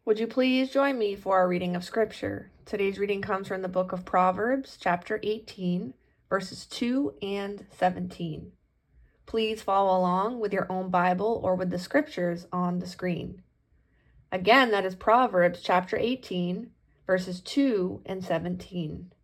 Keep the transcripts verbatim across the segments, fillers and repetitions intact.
Would you please join me for our reading of Scripture? Today's reading comes from the book of Proverbs, chapter eighteen, verses two and seventeen. Please follow along with your own Bible or with the Scriptures on the screen. Again, that is Proverbs, chapter eighteen, verses two and seventeen.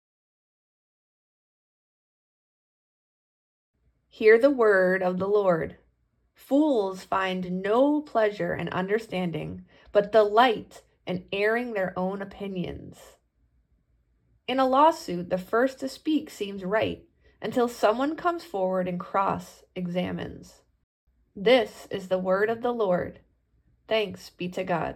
Hear the word of the Lord. Fools find no pleasure in understanding, but delight in airing their own opinions. In a lawsuit, the first to speak seems right until someone comes forward and cross-examines. This is the word of the Lord. Thanks be to God.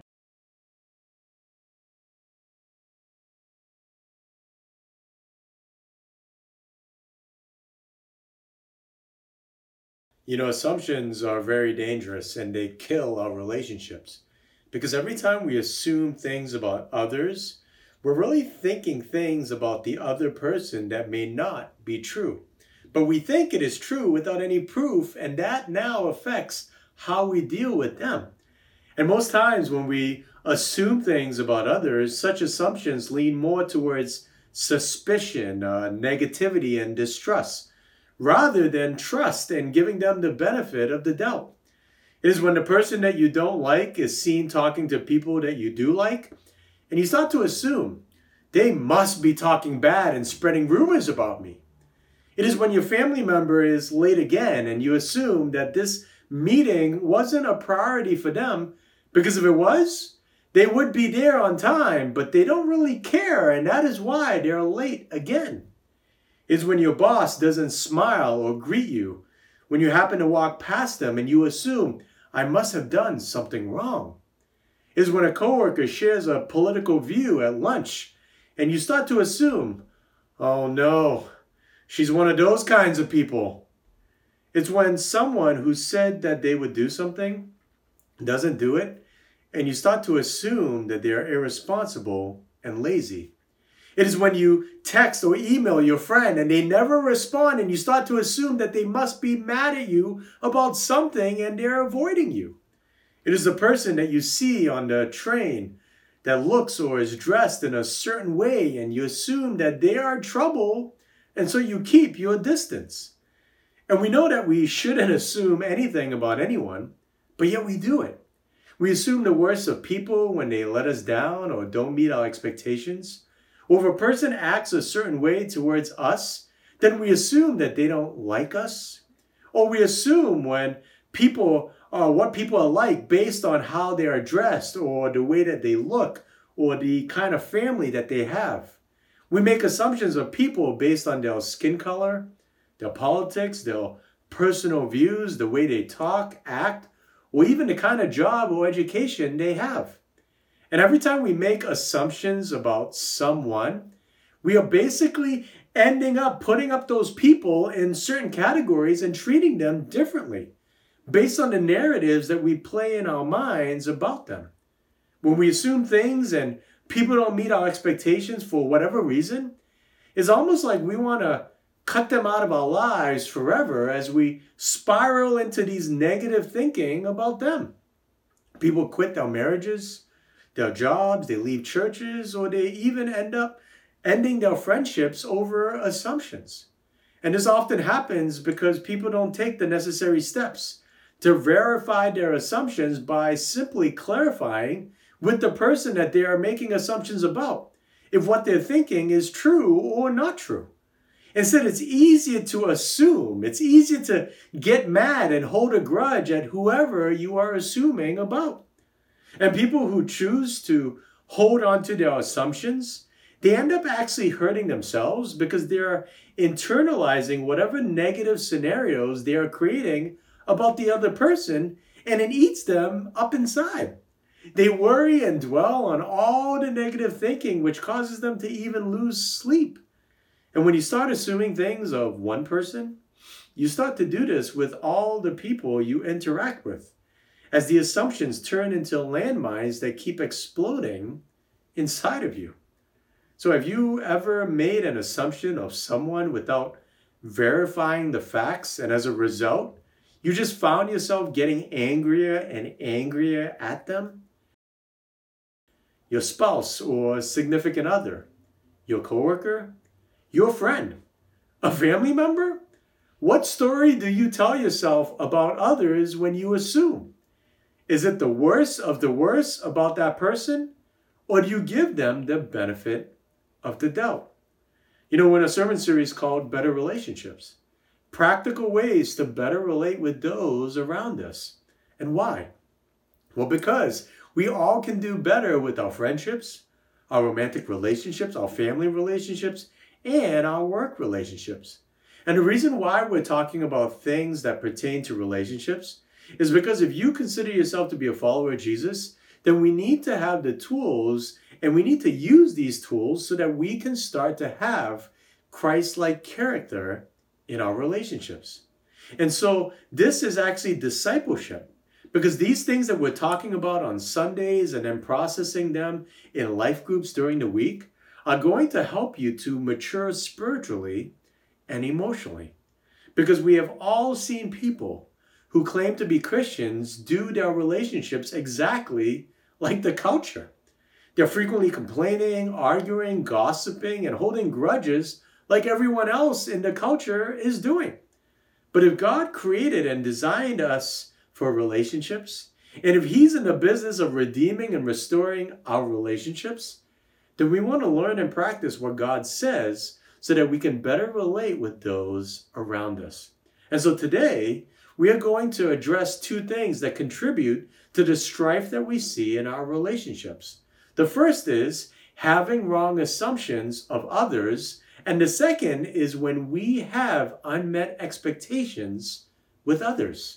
You know, assumptions are very dangerous and they kill our relationships. Because every time we assume things about others, we're really thinking things about the other person that may not be true. But we think it is true without any proof, and that now affects how we deal with them. And most times when we assume things about others, such assumptions lean more towards suspicion, uh, negativity, and distrust, rather than trust and giving them the benefit of the doubt. It is when the person that you don't like is seen talking to people that you do like, and you start to assume they must be talking bad and spreading rumors about me. It is when your family member is late again and you assume that this meeting wasn't a priority for them, because if it was, they would be there on time, but they don't really care, and that is why they're late again. Is when your boss doesn't smile or greet you when you happen to walk past them and you assume, I must have done something wrong. Is when a coworker shares a political view at lunch and you start to assume, oh no, she's one of those kinds of people. It's when someone who said that they would do something doesn't do it, and you start to assume that they are irresponsible and lazy. It is when you text or email your friend and they never respond, and you start to assume that they must be mad at you about something and they're avoiding you. It is the person that you see on the train that looks or is dressed in a certain way, and you assume that they are trouble, and so you keep your distance. And we know that we shouldn't assume anything about anyone, but yet we do it. We assume the worst of people when they let us down or don't meet our expectations. Or if a person acts a certain way towards us, then we assume that they don't like us. Or we assume when people are what people are like based on how they are dressed or the way that they look or the kind of family that they have. We make assumptions of people based on their skin color, their politics, their personal views, the way they talk, act, or even the kind of job or education they have. And every time we make assumptions about someone, we are basically ending up putting up those people in certain categories and treating them differently based on the narratives that we play in our minds about them. When we assume things and people don't meet our expectations for whatever reason, it's almost like we want to cut them out of our lives forever as we spiral into these negative thinking about them. People quit their marriages, their jobs, they leave churches, or they even end up ending their friendships over assumptions. And this often happens because people don't take the necessary steps to verify their assumptions by simply clarifying with the person that they are making assumptions about if what they're thinking is true or not true. Instead, it's easier to assume. It's easier to get mad and hold a grudge at whoever you are assuming about. And people who choose to hold on to their assumptions, they end up actually hurting themselves because they're internalizing whatever negative scenarios they are creating about the other person, and it eats them up inside. They worry and dwell on all the negative thinking, which causes them to even lose sleep. And when you start assuming things of one person, you start to do this with all the people you interact with, as the assumptions turn into landmines that keep exploding inside of you. So have you ever made an assumption of someone without verifying the facts, and as a result, you just found yourself getting angrier and angrier at them? your spouse or significant other, your coworker, your friend, a family member? What story do you tell yourself about others when you assume? Is it the worst of the worst about that person? Or do you give them the benefit of the doubt? You know, in a sermon series called Better Relationships, practical ways to better relate with those around us. And why? Well, because we all can do better with our friendships, our romantic relationships, our family relationships, and our work relationships. And the reason why we're talking about things that pertain to relationships is because if you consider yourself to be a follower of Jesus, then we need to have the tools, and we need to use these tools so that we can start to have Christ-like character in our relationships. And so this is actually discipleship, because these things that we're talking about on Sundays and then processing them in life groups during the week are going to help you to mature spiritually and emotionally. Because we have all seen people who claim to be Christians do their relationships exactly like the culture. They're frequently complaining, arguing, gossiping, and holding grudges like everyone else in the culture is doing. But if God created and designed us for relationships, and if He's in the business of redeeming and restoring our relationships, then we want to learn and practice what God says so that we can better relate with those around us. And so today, we are going to address two things that contribute to the strife that we see in our relationships. The first is having wrong assumptions of others, and the second is when we have unmet expectations with others.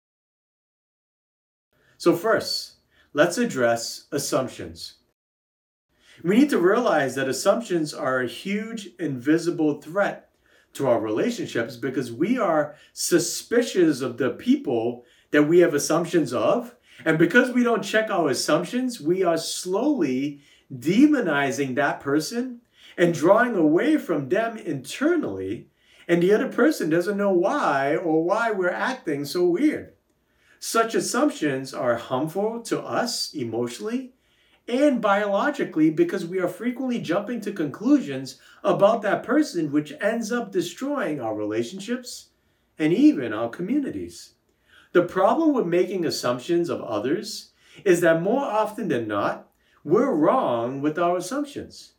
So first, let's address assumptions. We need to realize that assumptions are a huge invisible threat to our relationships because we are suspicious of the people that we have assumptions of. And because we don't check our assumptions, we are slowly demonizing that person and drawing away from them internally. And the other person doesn't know why or why we're acting so weird. Such assumptions are harmful to us emotionally and biologically because we are frequently jumping to conclusions about that person, which ends up destroying our relationships and even our communities. The problem with making assumptions of others is that more often than not, we're wrong with our assumptions.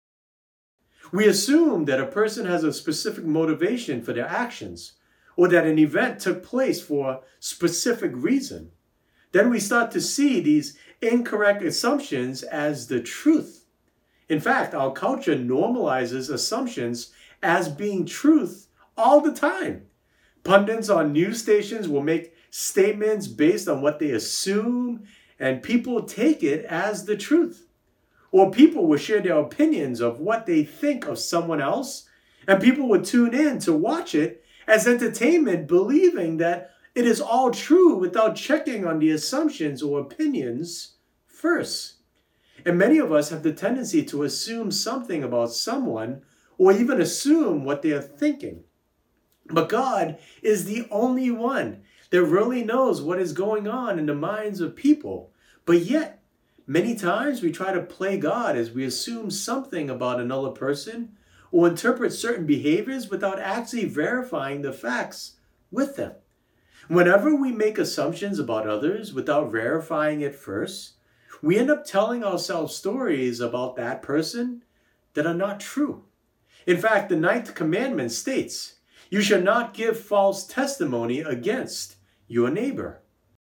We assume that a person has a specific motivation for their actions, or that an event took place for a specific reason. Then we start to see these incorrect assumptions as the truth. In fact, our culture normalizes assumptions as being truth all the time. Pundits on news stations will make statements based on what they assume, and people take it as the truth. Or people will share their opinions of what they think of someone else, and people will tune in to watch it as entertainment, believing that it is all true without checking on the assumptions or opinions first. And many of us have the tendency to assume something about someone or even assume what they are thinking. But God is the only one that really knows what is going on in the minds of people. But yet, many times we try to play God as we assume something about another person or interpret certain behaviors without actually verifying the facts with them. Whenever we make assumptions about others without verifying it first, we end up telling ourselves stories about that person that are not true. In fact, the ninth commandment states, "You shall not give false testimony against your neighbor."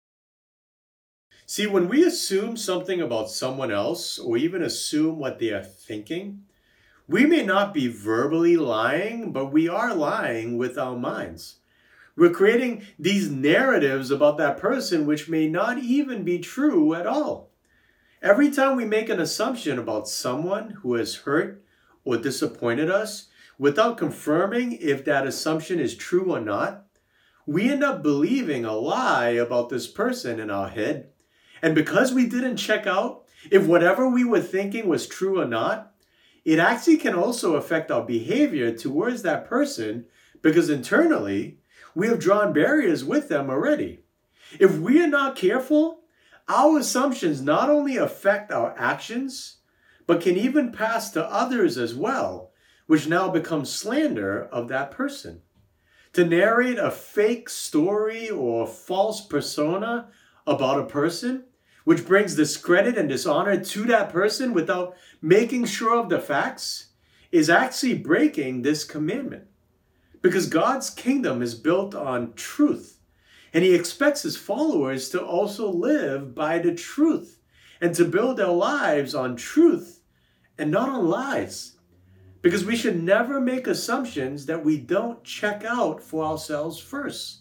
See, when we assume something about someone else or even assume what they are thinking, we may not be verbally lying, but we are lying with our minds. We're creating these narratives about that person which may not even be true at all. Every time we make an assumption about someone who has hurt or disappointed us, without confirming if that assumption is true or not, we end up believing a lie about this person in our head. And because we didn't check out if whatever we were thinking was true or not, it actually can also affect our behavior towards that person because internally, we have drawn barriers with them already. If we are not careful, our assumptions not only affect our actions, but can even pass to others as well, which now becomes slander of that person. To narrate a fake story or false persona about a person, which brings discredit and dishonor to that person without making sure of the facts, is actually breaking this commandment. Because God's kingdom is built on truth, and he expects his followers to also live by the truth and to build their lives on truth and not on lies. Because we should never make assumptions that we don't check out for ourselves first.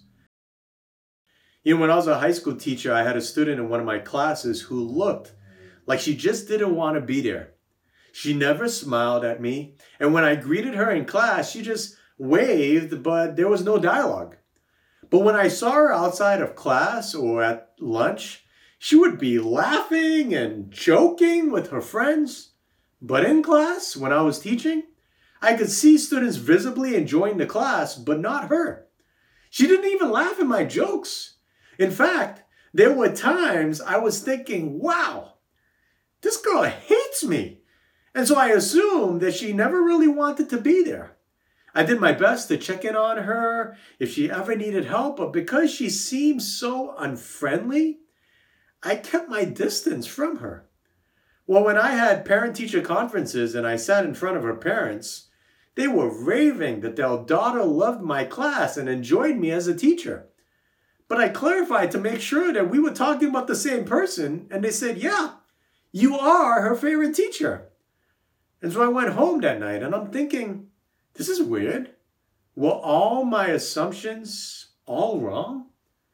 You know, when I was a high school teacher, I had a student in one of my classes who looked like she just didn't want to be there. She never smiled at me, and when I greeted her in class, she just waved, but there was no dialogue. But when I saw her outside of class or at lunch, she would be laughing and joking with her friends. But in class, when I was teaching, I could see students visibly enjoying the class, but not her. She didn't even laugh at my jokes. In fact, there were times I was thinking, wow, this girl hates me. And so I assumed that she never really wanted to be there. I did my best to check in on her if she ever needed help, but because she seemed so unfriendly, I kept my distance from her. Well, when I had parent-teacher conferences and I sat in front of her parents, they were raving that their daughter loved my class and enjoyed me as a teacher. But I clarified to make sure that we were talking about the same person, and they said, yeah, you are her favorite teacher. And so I went home that night, and I'm thinking, this is weird. Were all my assumptions all wrong?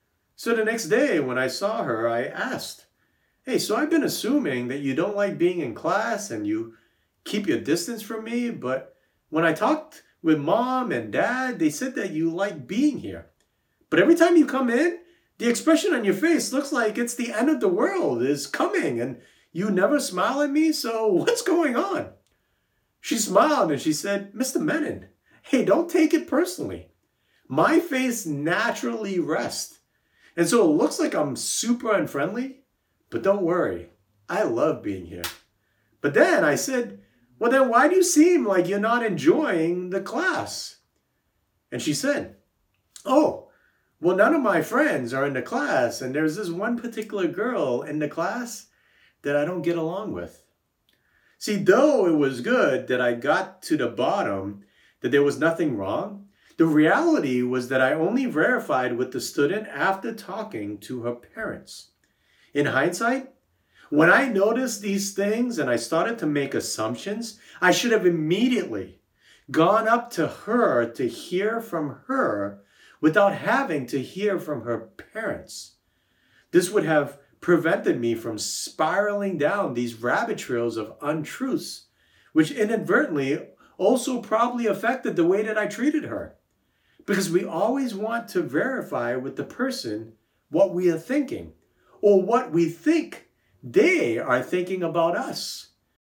So the next day when I saw her, I asked, hey, so I've been assuming that you don't like being in class and you keep your distance from me, but when I talked with mom and dad, they said that you like being here. But every time you come in, the expression on your face looks like it's the end of the world is coming and you never smile at me, so what's going on? She smiled and she said, Mister Menon, hey, don't take it personally. My face naturally rests. And so it looks like I'm super unfriendly, but don't worry, I love being here. But then I said, well, then why do you seem like you're not enjoying the class? And she said, oh, well, none of my friends are in the class, and there's this one particular girl in the class that I don't get along with. See, though it was good that I got to the bottom that there was nothing wrong, the reality was that I only verified with the student after talking to her parents. In hindsight, when I noticed these things and I started to make assumptions, I should have immediately gone up to her to hear from her without having to hear from her parents. This would have prevented me from spiraling down these rabbit trails of untruths, which inadvertently also probably affected the way that I treated her. Because we always want to verify with the person what we are thinking or what we think they are thinking about us.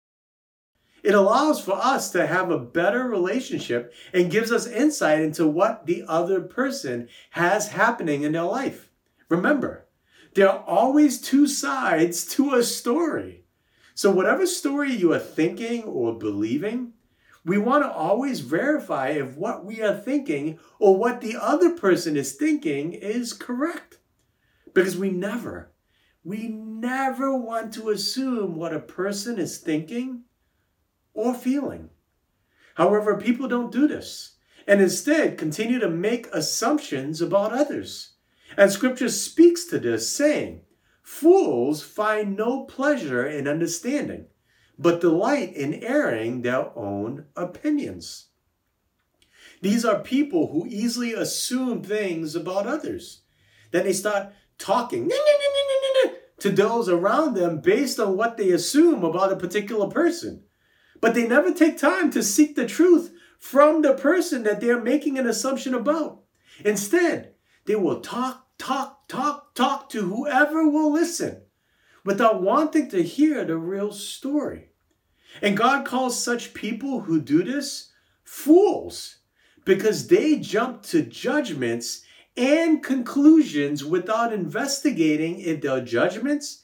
It allows for us to have a better relationship and gives us insight into what the other person has happening in their life. Remember, there are always two sides to a story. So whatever story you are thinking or believing, we want to always verify if what we are thinking or what the other person is thinking is correct. Because we never, we never want to assume what a person is thinking or feeling. However, people don't do this and instead continue to make assumptions about others. And Scripture speaks to this, saying, fools find no pleasure in understanding, but delight in airing their own opinions. These are people who easily assume things about others. Then they start talking to those around them based on what they assume about a particular person. But they never take time to seek the truth from the person that they're making an assumption about. Instead, they will talk, talk, talk, talk to whoever will listen without wanting to hear the real story. And God calls such people who do this fools because they jump to judgments and conclusions without investigating if their judgments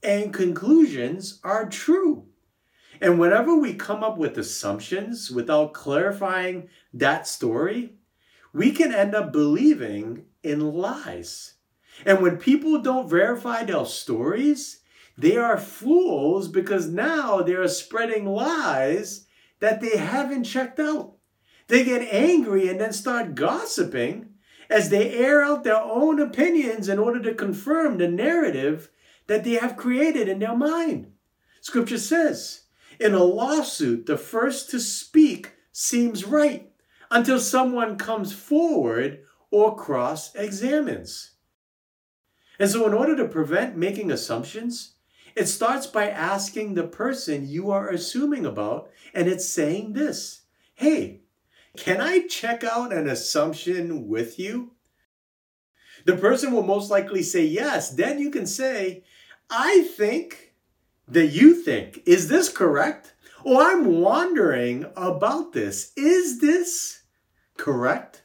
and conclusions are true. And whenever we come up with assumptions without clarifying that story, we can end up believing in lies. And when people don't verify their stories, they are fools because now they are spreading lies that they haven't checked out. They get angry and then start gossiping as they air out their own opinions in order to confirm the narrative that they have created in their mind. Scripture says, in a lawsuit, the first to speak seems right until someone comes forward or cross-examines. And so in order to prevent making assumptions, it starts by asking the person you are assuming about, and it's saying this, hey, can I check out an assumption with you? The person will most likely say yes. Then you can say, I think that you think. Is this correct? Or I'm wondering about this. Is this correct?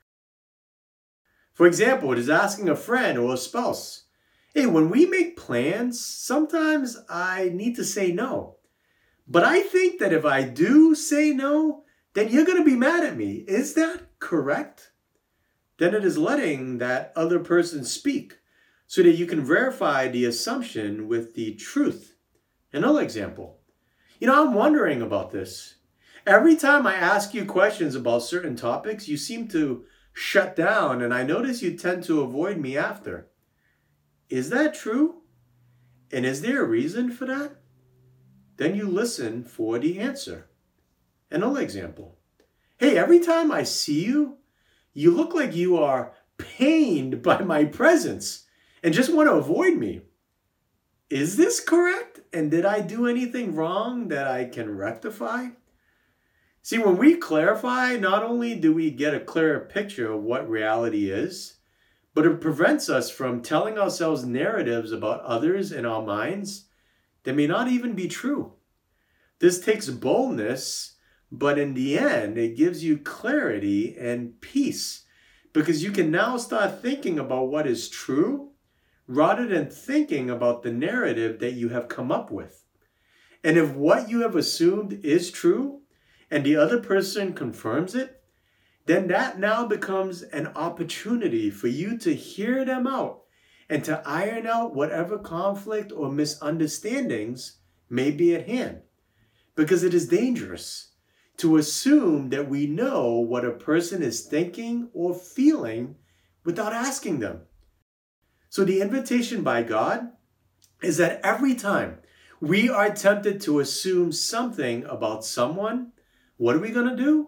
For example, it is asking a friend or a spouse, hey, when we make plans, sometimes I need to say no. But I think that if I do say no, then you're going to be mad at me. Is that correct? Then it is letting that other person speak so that you can verify the assumption with the truth. Another example. You know, I'm wondering about this. Every time I ask you questions about certain topics, you seem to shut down, and I notice you tend to avoid me after. Is that true? And is there a reason for that? Then you listen for the answer. Another example. Hey, every time I see you, you look like you are pained by my presence and just want to avoid me. Is this correct? And did I do anything wrong that I can rectify? See, when we clarify, not only do we get a clearer picture of what reality is, but it prevents us from telling ourselves narratives about others in our minds that may not even be true. This takes boldness, but in the end, it gives you clarity and peace because you can now start thinking about what is true rather than thinking about the narrative that you have come up with. And if what you have assumed is true and the other person confirms it, then that now becomes an opportunity for you to hear them out and to iron out whatever conflict or misunderstandings may be at hand. Because it is dangerous to assume that we know what a person is thinking or feeling without asking them. So the invitation by God is that every time we are tempted to assume something about someone, what are we going to do?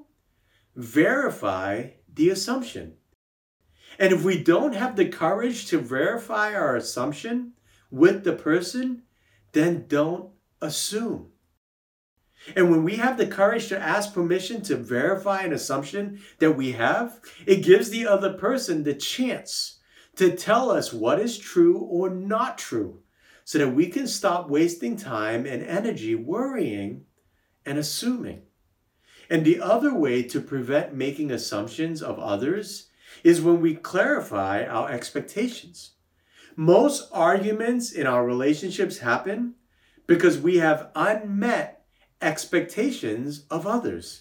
Verify the assumption. And if we don't have the courage to verify our assumption with the person, then don't assume. And when we have the courage to ask permission to verify an assumption that we have, it gives the other person the chance to tell us what is true or not true, so that we can stop wasting time and energy worrying and assuming. And the other way to prevent making assumptions of others is when we clarify our expectations. Most arguments in our relationships happen because we have unmet expectations of others.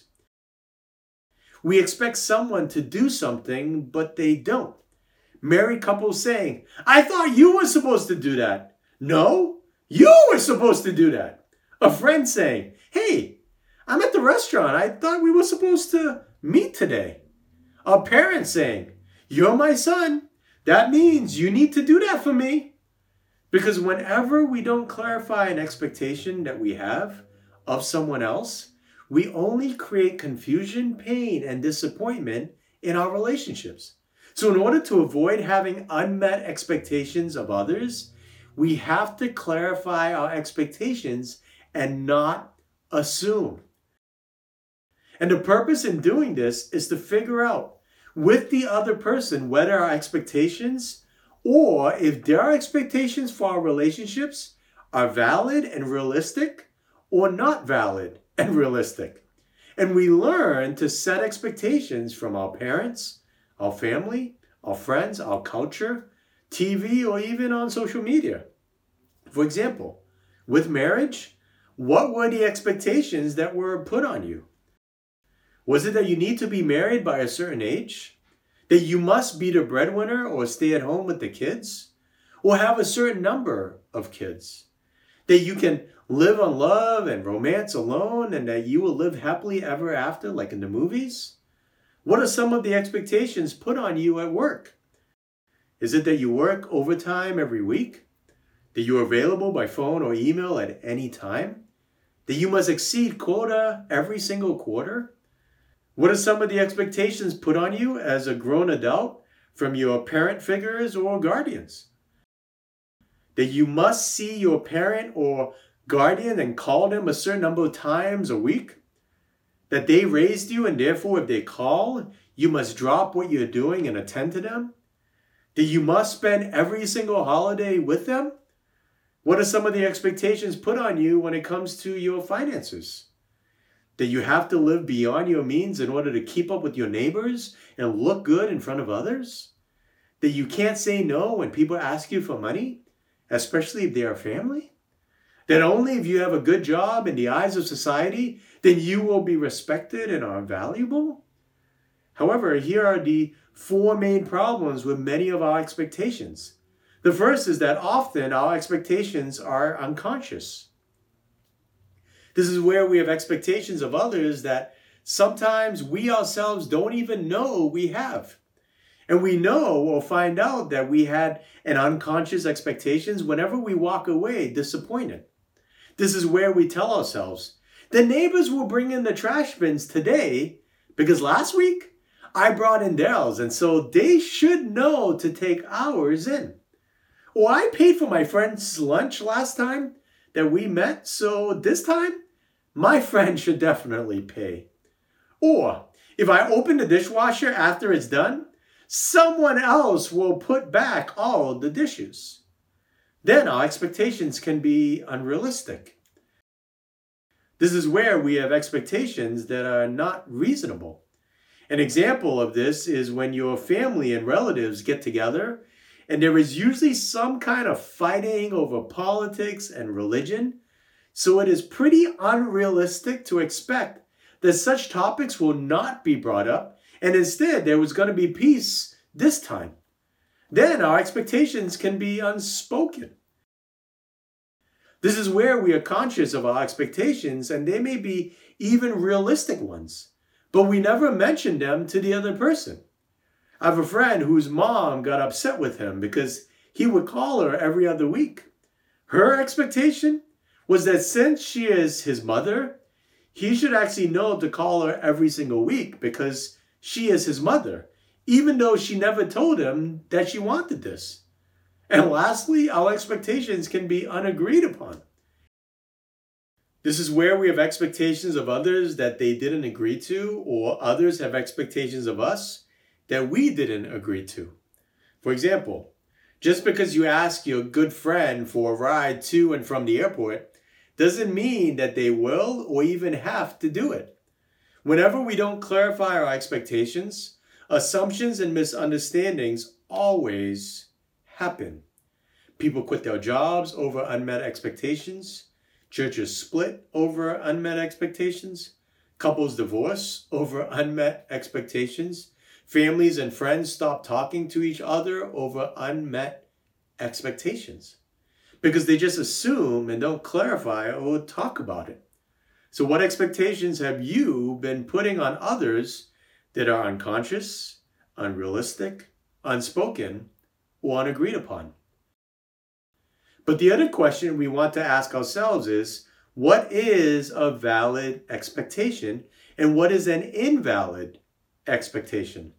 We expect someone to do something, but they don't. Married couples saying, I thought you were supposed to do that. No, you were supposed to do that. A friend saying, hey, I'm at the restaurant. I thought we were supposed to meet today. A parent saying, you're my son. That means you need to do that for me. Because whenever we don't clarify an expectation that we have of someone else, we only create confusion, pain, and disappointment in our relationships. So in order to avoid having unmet expectations of others, we have to clarify our expectations and not assume. And the purpose in doing this is to figure out with the other person whether our expectations or if their expectations for our relationships are valid and realistic or not valid and realistic. And we learn to set expectations from our parents, our family, our friends, our culture, T V, or even on social media. For example, with marriage, what were the expectations that were put on you? Was it that you need to be married by a certain age? That you must be the breadwinner or stay at home with the kids? Or have a certain number of kids? That you can live on love and romance alone and that you will live happily ever after like in the movies? What are some of the expectations put on you at work? Is it that you work overtime every week? That you are available by phone or email at any time? That you must exceed quota every single quarter? What are some of the expectations put on you as a grown adult from your parent figures or guardians? That you must see your parent or guardian and call them a certain number of times a week? That they raised you and therefore if they call, you must drop what you're doing and attend to them? That you must spend every single holiday with them? What are some of the expectations put on you when it comes to your finances? That you have to live beyond your means in order to keep up with your neighbors and look good in front of others? That you can't say no when people ask you for money, especially if they are family? That only if you have a good job in the eyes of society, then you will be respected and are valuable? However, here are the four main problems with many of our expectations. The first is that often our expectations are unconscious. This is where we have expectations of others that sometimes we ourselves don't even know we have. And we know or find out that we had an unconscious expectations whenever we walk away disappointed. This is where we tell ourselves, the neighbors will bring in the trash bins today because last week I brought in theirs and so they should know to take ours in. Or I paid for my friend's lunch last time that we met, so this time my friend should definitely pay. Or if I open the dishwasher after it's done, someone else will put back all the dishes. Then our expectations can be unrealistic. This is where we have expectations that are not reasonable. An example of this is when your family and relatives get together and there is usually some kind of fighting over politics and religion. So it is pretty unrealistic to expect that such topics will not be brought up and instead there was going to be peace this time. Then our expectations can be unspoken. This is where we are conscious of our expectations and they may be even realistic ones, but we never mention them to the other person. I have a friend whose mom got upset with him because he would call her every other week. Her expectation was that since she is his mother, he should actually know to call her every single week because she is his mother, even though she never told him that she wanted this. And lastly, our expectations can be unagreed upon. This is where we have expectations of others that they didn't agree to, or others have expectations of us that we didn't agree to. For example, just because you ask your good friend for a ride to and from the airport doesn't mean that they will or even have to do it. Whenever we don't clarify our expectations, assumptions and misunderstandings always happen. People quit their jobs over unmet expectations. Churches split over unmet expectations. Couples divorce over unmet expectations. Families and friends stop talking to each other over unmet expectations because they just assume and don't clarify or talk about it. So what expectations have you been putting on others that are unconscious, unrealistic, unspoken, or unagreed upon? But the other question we want to ask ourselves is, what is a valid expectation and what is an invalid expectation?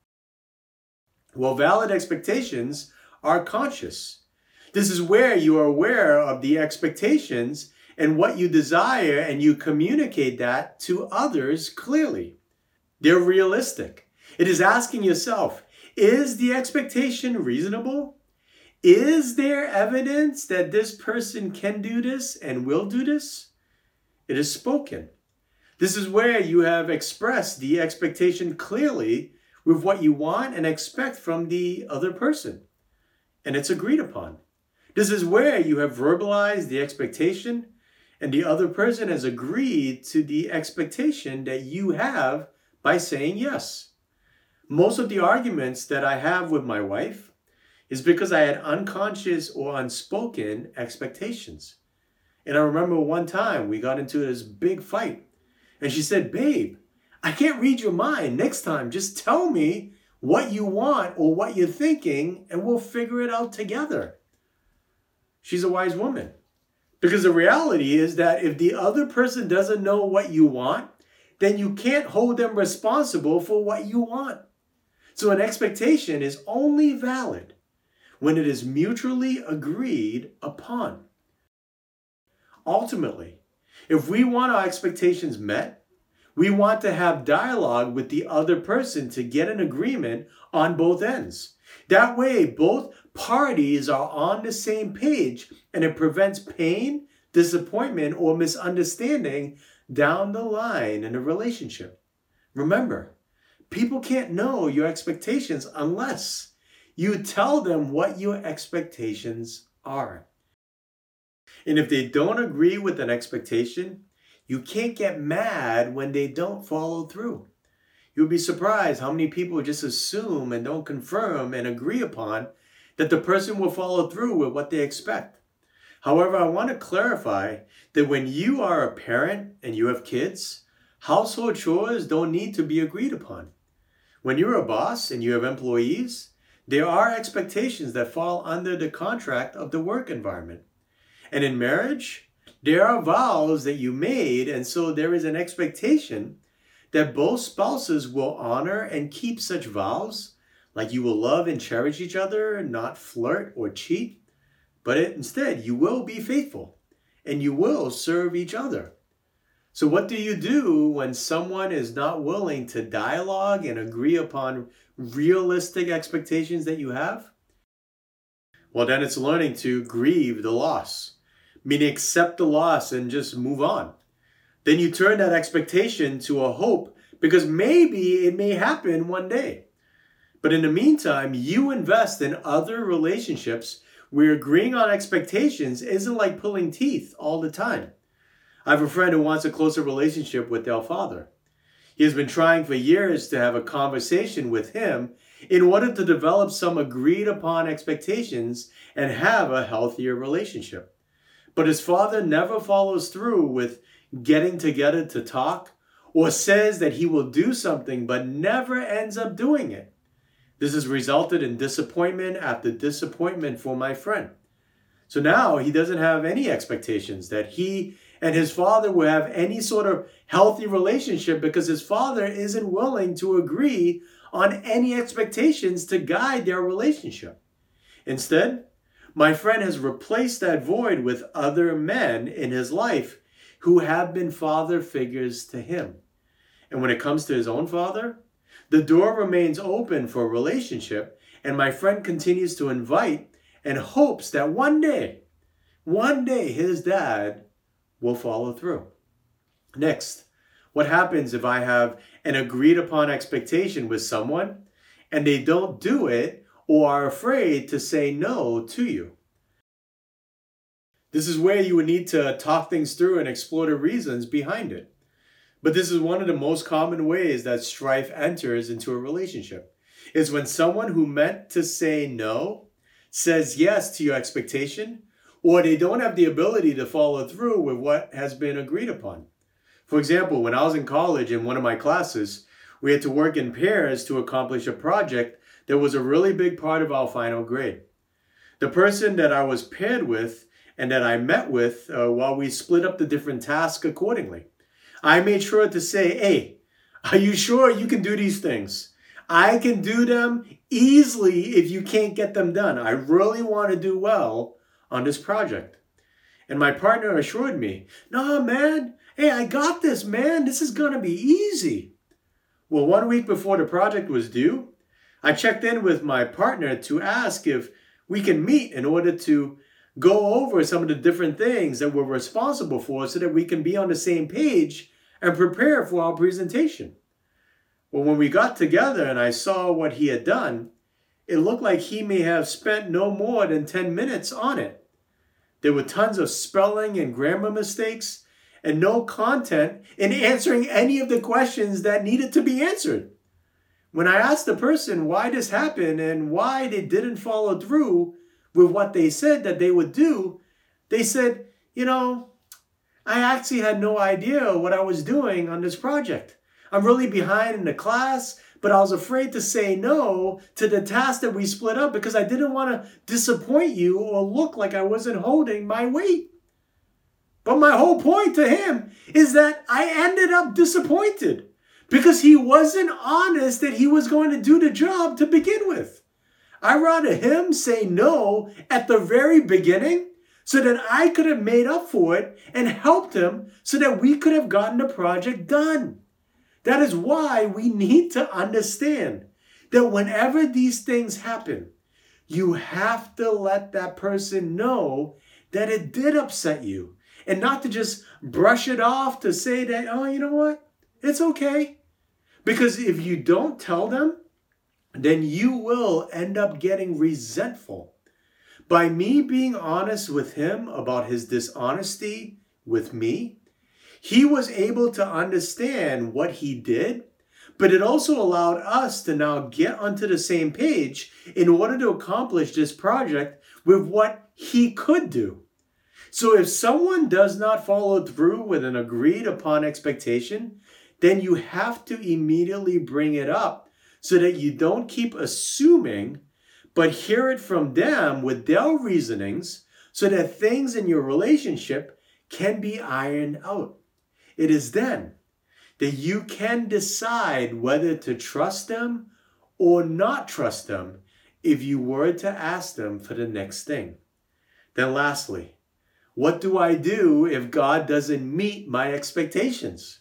Well, valid expectations are conscious. This is where you are aware of the expectations and what you desire and you communicate that to others clearly. They're realistic. It is asking yourself, is the expectation reasonable? Is there evidence that this person can do this and will do this? It is spoken. This is where you have expressed the expectation clearly with what you want and expect from the other person. And it's agreed upon. This is where you have verbalized the expectation and the other person has agreed to the expectation that you have by saying yes. Most of the arguments that I have with my wife is because I had unconscious or unspoken expectations. And I remember one time we got into this big fight and she said, "Babe, I can't read your mind. Next time, just tell me what you want or what you're thinking and we'll figure it out together." She's a wise woman. Because the reality is that if the other person doesn't know what you want, then you can't hold them responsible for what you want. So an expectation is only valid when it is mutually agreed upon. Ultimately, if we want our expectations met, we want to have dialogue with the other person to get an agreement on both ends. That way, both parties are on the same page and it prevents pain, disappointment, or misunderstanding down the line in a relationship. Remember, people can't know your expectations unless you tell them what your expectations are. And if they don't agree with an expectation, you can't get mad when they don't follow through. You'll be surprised how many people just assume and don't confirm and agree upon that the person will follow through with what they expect. However, I want to clarify that when you are a parent and you have kids, household chores don't need to be agreed upon. When you're a boss and you have employees, there are expectations that fall under the contract of the work environment. And in marriage, there are vows that you made, and so there is an expectation that both spouses will honor and keep such vows, like you will love and cherish each other, not flirt or cheat, but instead you will be faithful and you will serve each other. So what do you do when someone is not willing to dialogue and agree upon realistic expectations that you have? Well, then it's learning to grieve the loss, meaning accept the loss and just move on. Then you turn that expectation to a hope because maybe it may happen one day. But in the meantime, you invest in other relationships where agreeing on expectations isn't like pulling teeth all the time. I have a friend who wants a closer relationship with their father. He has been trying for years to have a conversation with him in order to develop some agreed upon expectations and have a healthier relationship. But his father never follows through with getting together to talk or says that he will do something but never ends up doing it. This has resulted in disappointment after disappointment for my friend. So now he doesn't have any expectations that he and his father will have any sort of healthy relationship because his father isn't willing to agree on any expectations to guide their relationship. Instead, my friend has replaced that void with other men in his life who have been father figures to him. And when it comes to his own father, the door remains open for a relationship, and my friend continues to invite and hopes that one day, one day his dad will follow through. Next, what happens if I have an agreed upon expectation with someone and they don't do it or are afraid to say no to you? This is where you would need to talk things through and explore the reasons behind it. But this is one of the most common ways that strife enters into a relationship, is when someone who meant to say no says yes to your expectation, or they don't have the ability to follow through with what has been agreed upon. For example, when I was in college in one of my classes, we had to work in pairs to accomplish a project that was a really big part of our final grade. The person that I was paired with and that I met with, uh, while we split up the different tasks accordingly, I made sure to say, "Hey, are you sure you can do these things? I can do them easily if you can't get them done. I really want to do well on this project." And my partner assured me, "No, man, hey, I got this, man. This is going to be easy." Well, one week before the project was due, I checked in with my partner to ask if we can meet in order to go over some of the different things that we're responsible for so that we can be on the same page and prepare for our presentation. Well, when we got together and I saw what he had done, it looked like he may have spent no more than ten minutes on it. There were tons of spelling and grammar mistakes and no content in answering any of the questions that needed to be answered. When I asked the person why this happened and why they didn't follow through with what they said that they would do, they said, you know, I actually had no idea what I was doing on this project. I'm really behind in the class, but I was afraid to say no to the task that we split up because I didn't want to disappoint you or look like I wasn't holding my weight. But my whole point to him is that I ended up disappointed because he wasn't honest that he was going to do the job to begin with. I'd rather him say no at the very beginning so that I could have made up for it and helped him so that we could have gotten the project done. That is why we need to understand that whenever these things happen, you have to let that person know that it did upset you and not to just brush it off to say that, oh, you know what? It's okay. Because if you don't tell them, then you will end up getting resentful. By me being honest with him about his dishonesty with me, he was able to understand what he did, but it also allowed us to now get onto the same page in order to accomplish this project with what he could do. So if someone does not follow through with an agreed upon expectation, then you have to immediately bring it up so that you don't keep assuming, but hear it from them with their reasonings so that things in your relationship can be ironed out. It is then that you can decide whether to trust them or not trust them if you were to ask them for the next thing. Then lastly, what do I do if God doesn't meet my expectations?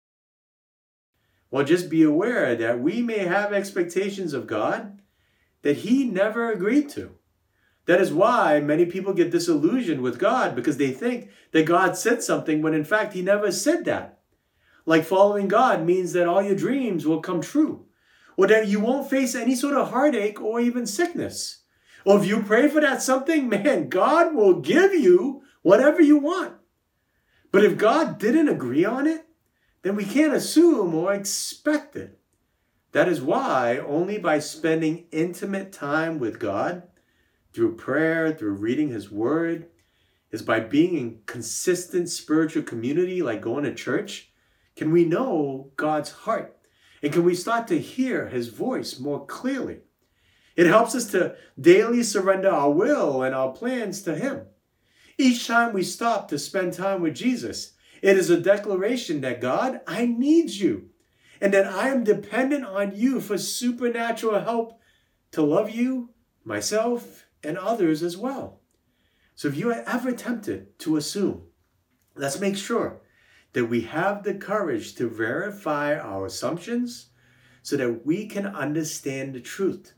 Well, just be aware that we may have expectations of God that he never agreed to. That is why many people get disillusioned with God because they think that God said something when in fact he never said that. Like following God means that all your dreams will come true, or that you won't face any sort of heartache or even sickness. Or if you pray for that something, man, God will give you whatever you want. But if God didn't agree on it, then we can't assume or expect it. That is why only by spending intimate time with God, through prayer, through reading his word, is by being in consistent spiritual community, like going to church, can we know God's heart. And can we start to hear his voice more clearly. It helps us to daily surrender our will and our plans to him. Each time we stop to spend time with Jesus, it is a declaration that God, I need you, and that I am dependent on you for supernatural help to love you, myself, and others as well. So if you are ever tempted to assume, let's make sure that we have the courage to verify our assumptions so that we can understand the truth.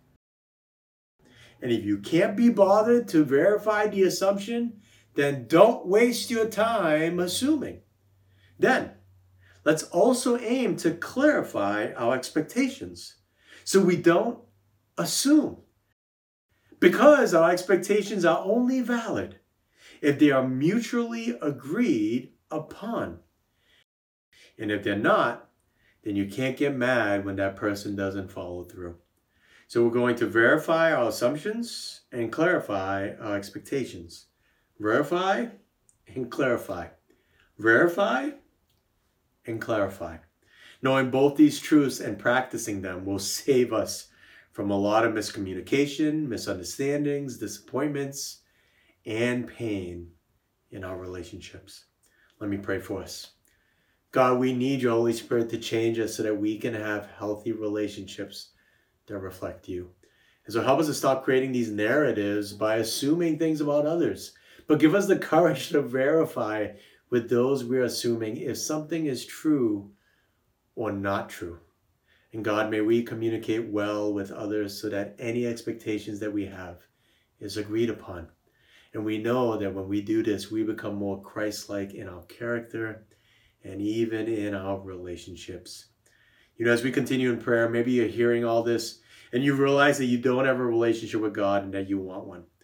And if you can't be bothered to verify the assumption, then don't waste your time assuming. Then, let's also aim to clarify our expectations so we don't assume. Because our expectations are only valid if they are mutually agreed upon. And if they're not, then you can't get mad when that person doesn't follow through. So we're going to verify our assumptions and clarify our expectations. Verify and clarify. Verify and clarify. Knowing both these truths and practicing them will save us from a lot of miscommunication, misunderstandings, disappointments, and pain in our relationships. Let me pray for us. God, we need your Holy Spirit to change us so that we can have healthy relationships that reflect you. And so help us to stop creating these narratives by assuming things about others, but give us the courage to verify with those we're assuming if something is true or not true. And God, may we communicate well with others so that any expectations that we have is agreed upon. And we know that when we do this, we become more Christ-like in our character and even in our relationships. You know, as we continue in prayer, maybe you're hearing all this and you realize that you don't have a relationship with God and that you want one.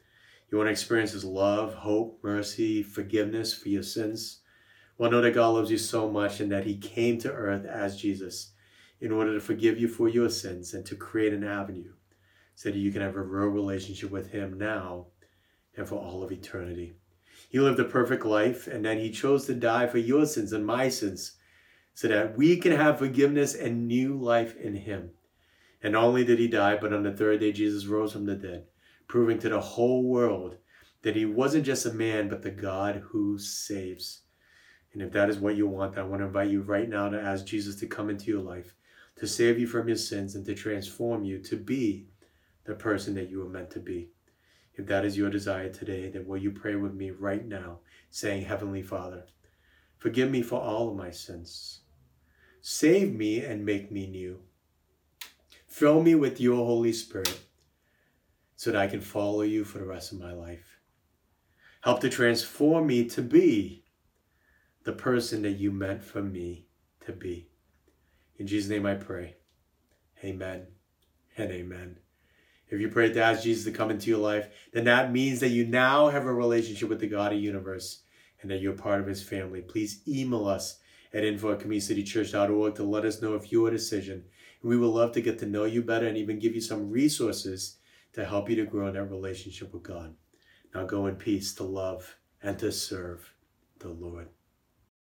You want to experience His love, hope, mercy, forgiveness for your sins? Well, know that God loves you so much and that He came to earth as Jesus in order to forgive you for your sins and to create an avenue so that you can have a real relationship with Him now and for all of eternity. He lived a perfect life, and then He chose to die for your sins and my sins so that we can have forgiveness and new life in Him. And not only did He die, but on the third day, Jesus rose from the dead, proving to the whole world that He wasn't just a man, but the God who saves. And if that is what you want, I want to invite you right now to ask Jesus to come into your life, to save you from your sins and to transform you to be the person that you were meant to be. If that is your desire today, then will you pray with me right now, saying, Heavenly Father, forgive me for all of my sins. Save me and make me new. Fill me with your Holy Spirit so that I can follow you for the rest of my life. Help to transform me to be the person that you meant for me to be. In Jesus' name I pray. Amen and amen. If you prayed to ask Jesus to come into your life, then that means that you now have a relationship with the God of the universe and that you're part of His family. Please email us at info at community city church dot org to let us know if your decision. And we would love to get to know you better and even give you some resources to help you to grow in that relationship with God. Now go in peace to love and to serve the Lord.